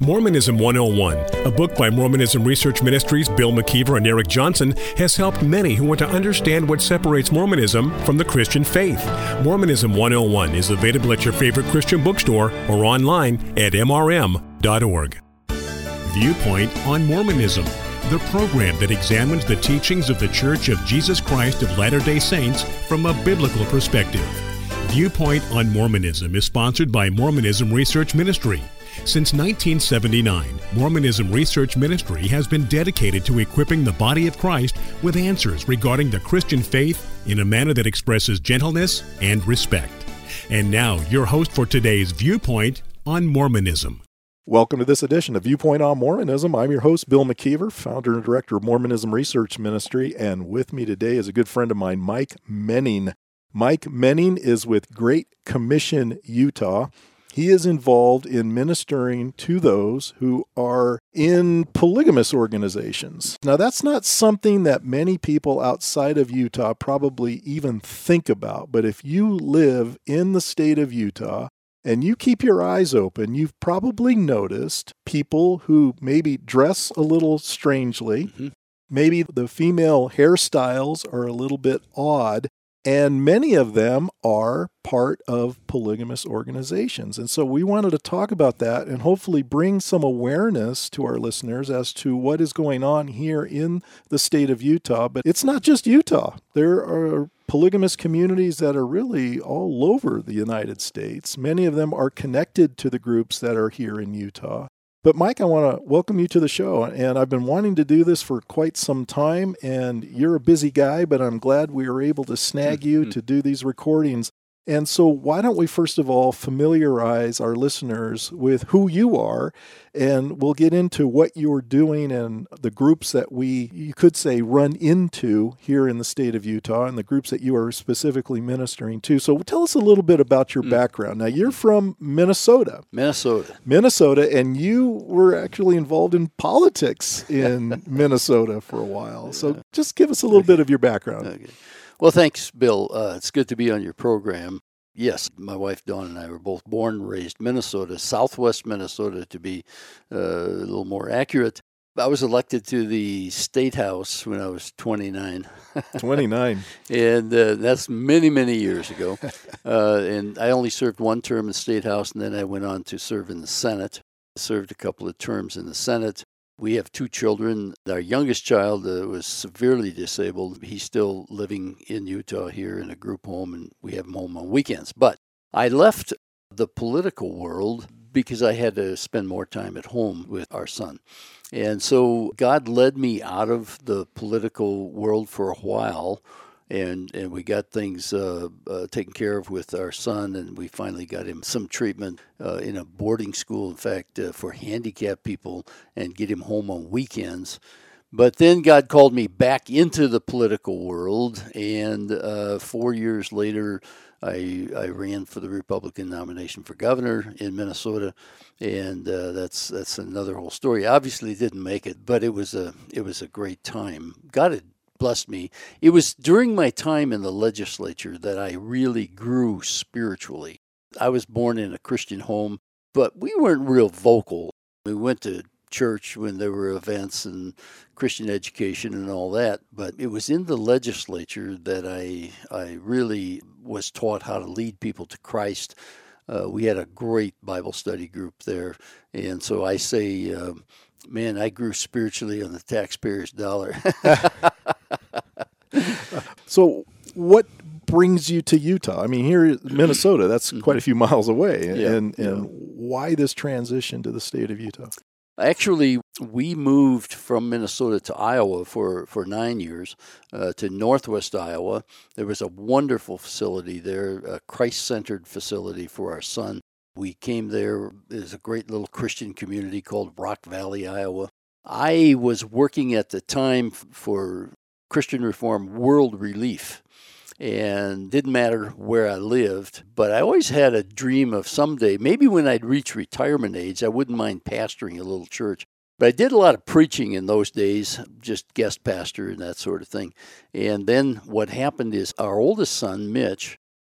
Mormonism 101, a book by Mormonism Research Ministries' Bill McKeever and Eric Johnson, has helped many who want to understand what separates Mormonism from the Christian faith. Mormonism 101 is available at your favorite Christian bookstore or online at mrm.org. Viewpoint on Mormonism, the program that examines the teachings of the Church of Jesus Christ of Latter-day Saints from a biblical perspective. Viewpoint on Mormonism is sponsored by Mormonism Research Ministry. Since 1979, Mormonism Research Ministry has been dedicated to equipping the body of Christ with answers regarding the Christian faith in a manner that expresses gentleness and respect. And now, your host for today's Viewpoint on Mormonism. Welcome to this edition of Viewpoint on Mormonism. I'm your host, Bill McKeever, founder and director of Mormonism Research Ministry, and with me today is a good friend of mine, Mike Menning. Mike Menning is with Great Commission, Utah. He is involved in ministering to those who are in polygamous organizations. Now, that's not something that many people outside of Utah probably even think about, but if you live in the state of Utah and you keep your eyes open, you've probably noticed people who maybe dress a little strangely, maybe the female hairstyles are a little bit odd, and many of them are part of polygamous organizations. And so we wanted to talk about that and hopefully bring some awareness to our listeners as to what is going on here in the state of Utah. But it's not just Utah. There are polygamous communities that are really all over the United States. Many of them are connected to the groups that are here in Utah. But Mike, I want to welcome you to the show, and I've been wanting to do this for quite some time, and you're a busy guy, but I'm glad we were able to snag you to do these recordings. And so why don't we first of all familiarize our listeners with who you are, and we'll get into what you're doing and the groups that you could say, run into here in the state of Utah and the groups that you are specifically ministering to. So tell us a little bit about your background. Now, you're from Minnesota, and you were actually involved in politics in Minnesota for a while. So just give us a little bit of your background. Okay. Well, thanks, Bill. It's good to be on your program. Yes, my wife Dawn and I were both born and raised Minnesota, southwest Minnesota to be a little more accurate. I was elected to the State House when I was 29. 29. And that's many, many years ago. And I only served one term in the State House, and then I went on to serve in the Senate. Served a couple of terms in the Senate. We have two children. Our youngest child was severely disabled. He's still living in Utah here in a group home, and we have him home on weekends. But I left the political world because I had to spend more time at home with our son. And so God led me out of the political world for a while, and we got things taken care of with our son, and we finally got him some treatment in a boarding school, in fact, for handicapped people, and get him home on weekends. But then God called me back into the political world, and 4 years later, I ran for the Republican nomination for governor in Minnesota, and that's another whole story. Obviously, didn't make it, but it was a great time. God had blessed me. It was during my time in the legislature that I really grew spiritually. I was born in a Christian home, but we weren't real vocal. We went to church when there were events and Christian education and all that, but it was in the legislature that I really was taught how to lead people to Christ. We had a great Bible study group there, and so I say, man, I grew spiritually on the taxpayer's dollar. So what brings you to Utah? I mean, here in Minnesota, that's quite a few miles away. And why this transition to the state of Utah? Actually, we moved from Minnesota to Iowa for 9 years, to northwest Iowa. There was a wonderful facility there, a Christ-centered facility for our son. We came there. There's a great little Christian community called Rock Valley, Iowa. I was working at the time for Christian Reform World Relief, and didn't matter where I lived, but I always had a dream of someday, maybe when I'd reach retirement age, I wouldn't mind pastoring a little church. But I did a lot of preaching in those days, just guest pastor and that sort of thing. And then what happened is our oldest son, Mitch,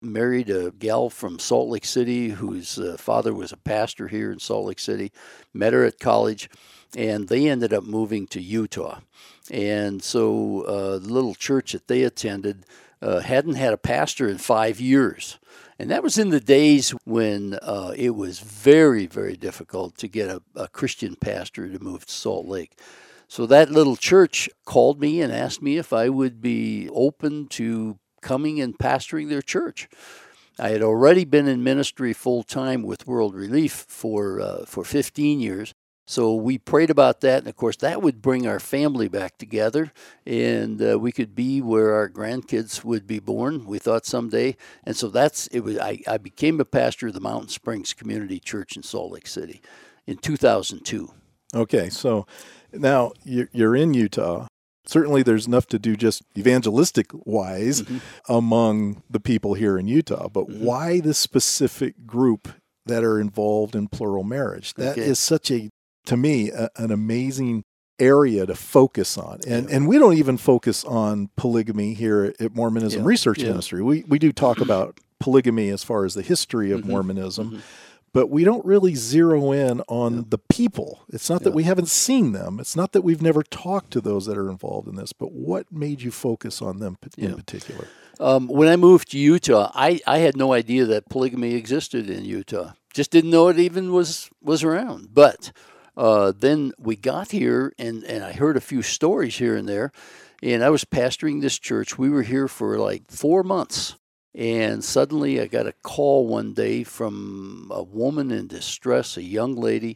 married a gal from Salt Lake City whose father was a pastor here in Salt Lake City, met her at college, and they ended up moving to Utah. And so the little church that they attended hadn't had a pastor in 5 years. And that was in the days when it was very, very difficult to get a Christian pastor to move to Salt Lake. So that little church called me and asked me if I would be open to coming and pastoring their church. I had already been in ministry full-time with World Relief for 15 years. So we prayed about that, and of course that would bring our family back together, and we could be where our grandkids would be born, we thought someday. And so I became a pastor of the Mountain Springs Community Church in Salt Lake City in 2002. Okay, so now you're in Utah. Certainly there's enough to do just evangelistic-wise among the people here in Utah, but why the specific group that are involved in plural marriage? That is such to me, an amazing area to focus on. And we don't even focus on polygamy here at Mormonism Research Ministry. We do talk about polygamy as far as the history of Mormonism, but we don't really zero in on the people. It's not that we haven't seen them. It's not that we've never talked to those that are involved in this, but what made you focus on them in particular? When I moved to Utah, I had no idea that polygamy existed in Utah. Just didn't know it even was around. But then we got here, and I heard a few stories here and there, and I was pastoring this church. We were here for like 4 months, and suddenly I got a call one day from a woman in distress, a young lady,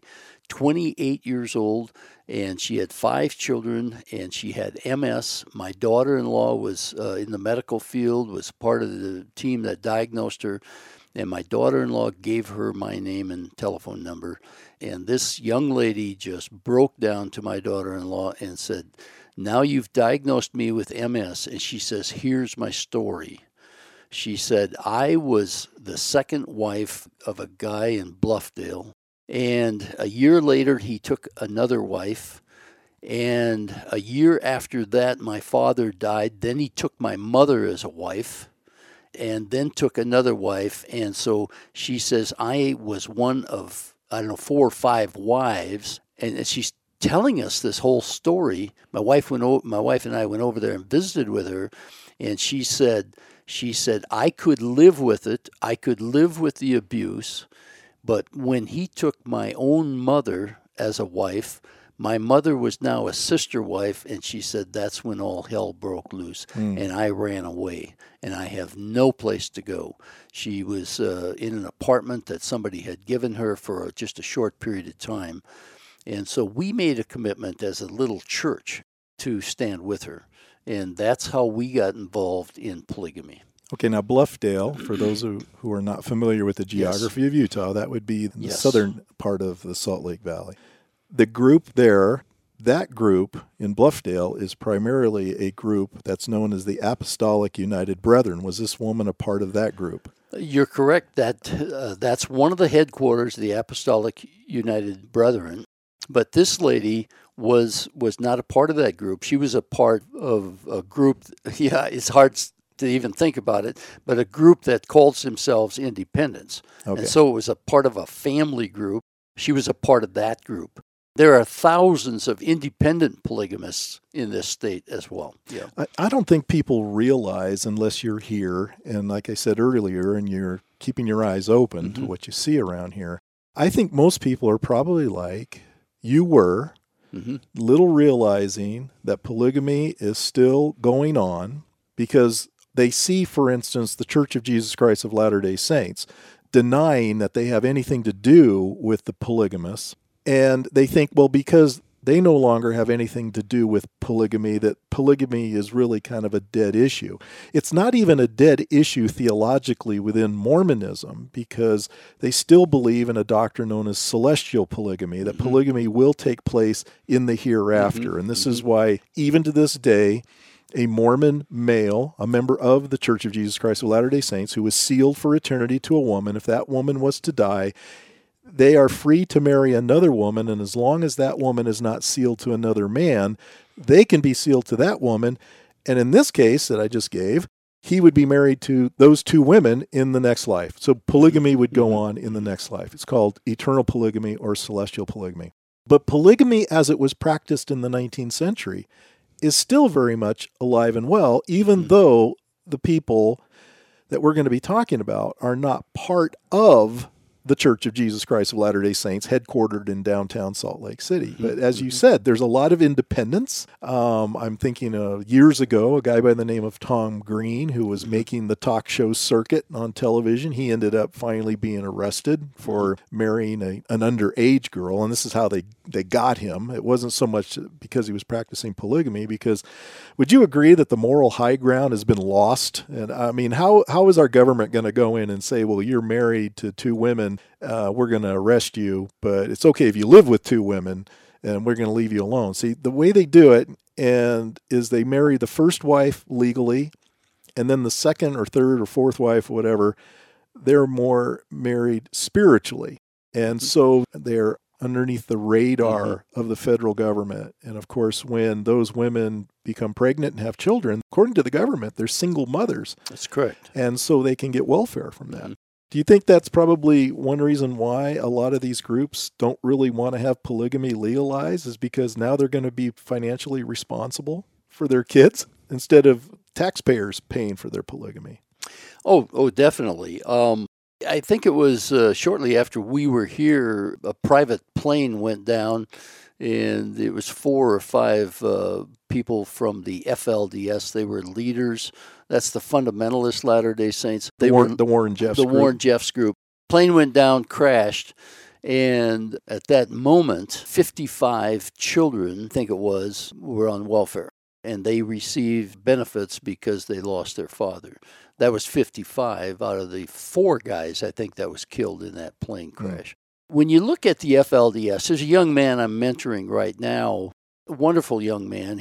28 years old, and she had 5 children, and she had MS. My daughter-in-law was in the medical field, was part of the team that diagnosed her, and my daughter-in-law gave her my name and telephone number. And this young lady just broke down to my daughter-in-law and said, "Now you've diagnosed me with MS." And she says, "Here's my story." She said, "I was the second wife of a guy in Bluffdale. And a year later, he took another wife. And a year after that, my father died. Then he took my mother as a wife, and then took another wife." And so she says, "I was one of, 4 or 5 wives." And she's telling us this whole story. My wife and I went over there and visited with her, and she said, "I could live with it. I could live with the abuse. But when he took my own mother as a wife, my mother was now a sister wife," and she said, "that's when all hell broke loose, and I ran away, and I have no place to go." She was in an apartment that somebody had given her for just a short period of time. And so we made a commitment as a little church to stand with her, and that's how we got involved in polygamy. Okay, now Bluffdale, for those who are not familiar with the geography of Utah, that would be the southern part of the Salt Lake Valley. The group there, that group in Bluffdale, is primarily a group that's known as the Apostolic United Brethren. Was this woman a part of that group? You're correct. That's one of the headquarters of the Apostolic United Brethren. But this lady was not a part of that group. She was a part of a group, it's hard to even think about it, but a group that calls themselves Independents. Okay. And so it was a part of a family group. She was a part of that group. There are thousands of independent polygamists in this state as well. Yeah. I don't think people realize, unless you're here, and like I said earlier, and you're keeping your eyes open to what you see around here, I think most people are probably like you were, little realizing that polygamy is still going on, because they see, for instance, the Church of Jesus Christ of Latter-day Saints denying that they have anything to do with the polygamists. And they think, well, because they no longer have anything to do with polygamy, that polygamy is really kind of a dead issue. It's not even a dead issue theologically within Mormonism, because they still believe in a doctrine known as celestial polygamy, that polygamy will take place in the hereafter. And this is why, even to this day, a Mormon male, a member of the Church of Jesus Christ of Latter-day Saints, who is sealed for eternity to a woman, if that woman was to die, they are free to marry another woman, and as long as that woman is not sealed to another man, they can be sealed to that woman. And in this case that I just gave, he would be married to those two women in the next life. So polygamy would go on in the next life. It's called eternal polygamy or celestial polygamy. But polygamy as it was practiced in the 19th century is still very much alive and well, even though the people that we're going to be talking about are not part of the Church of Jesus Christ of Latter-day Saints, headquartered in downtown Salt Lake City. But as you said, there's a lot of independence. I'm thinking of years ago, a guy by the name of Tom Green, who was making the talk show circuit on television. He ended up finally being arrested for marrying an underage girl, and this is how they got him. It wasn't so much because he was practicing polygamy, because would you agree that the moral high ground has been lost? And I mean, how is our government going to go in and say, well, you're married to two women, we're going to arrest you, but it's okay if you live with two women, and we're going to leave you alone. See, the way they do it is they marry the first wife legally, and then the second or third or fourth wife, whatever, they're more married spiritually. And so they're underneath the radar of the federal government. And of course, when those women become pregnant and have children, according to the government, they're single mothers. That's correct. And so they can get welfare from that. Do you think that's probably one reason why a lot of these groups don't really want to have polygamy legalized, is because now they're going to be financially responsible for their kids instead of taxpayers paying for their polygamy? Oh, definitely. I think it was shortly after we were here, a private plane went down, and it was 4 or 5 people from the FLDS. They were leaders. That's the Fundamentalist Latter-day Saints. The Warren Jeffs group. Warren Jeffs group. Plane went down, crashed, and at that moment, 55 children, I think it was, were on welfare, and they received benefits because they lost their father. That was 55 out of the 4 guys, I think, that was killed in that plane crash. When you look at the FLDS, there's a young man I'm mentoring right now, a wonderful young man.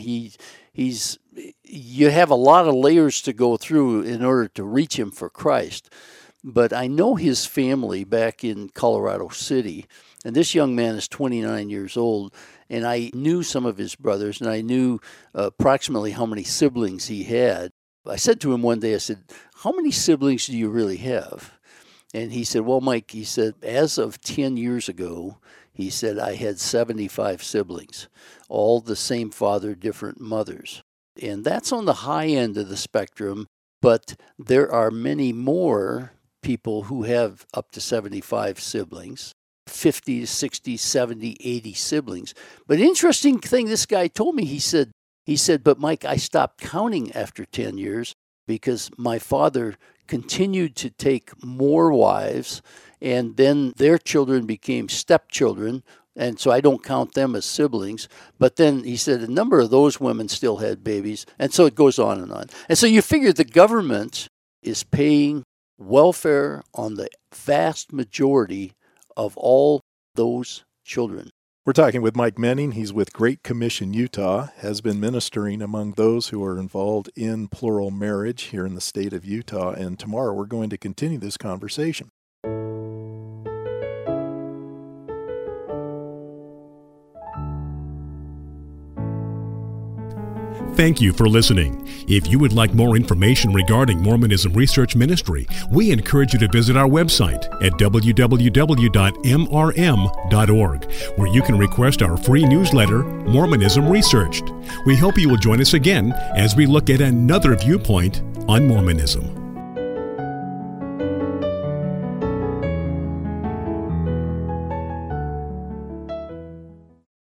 You have a lot of layers to go through in order to reach him for Christ. But I know his family back in Colorado City, and this young man is 29 years old, and I knew some of his brothers, and I knew approximately how many siblings he had. I said to him one day, I said, how many siblings do you really have? And he said, well, Mike, he said, as of 10 years ago, he said, I had 75 siblings, all the same father, different mothers. And that's on the high end of the spectrum, but there are many more people who have up to 75 siblings, 50, 60, 70, 80 siblings. But interesting thing this guy told me, he said, but Mike, I stopped counting after 10 years because my father continued to take more wives, and then their children became stepchildren, and so I don't count them as siblings. But then he said a number of those women still had babies, and so it goes on and on. And so you figure the government is paying welfare on the vast majority of all those children. We're talking with Mike Menning. He's with Great Commission Utah, has been ministering among those who are involved in plural marriage here in the state of Utah. And tomorrow we're going to continue this conversation. Thank you for listening. If you would like more information regarding Mormonism Research Ministry, we encourage you to visit our website at www.mrm.org, where you can request our free newsletter, Mormonism Researched. We hope you will join us again as we look at another viewpoint on Mormonism.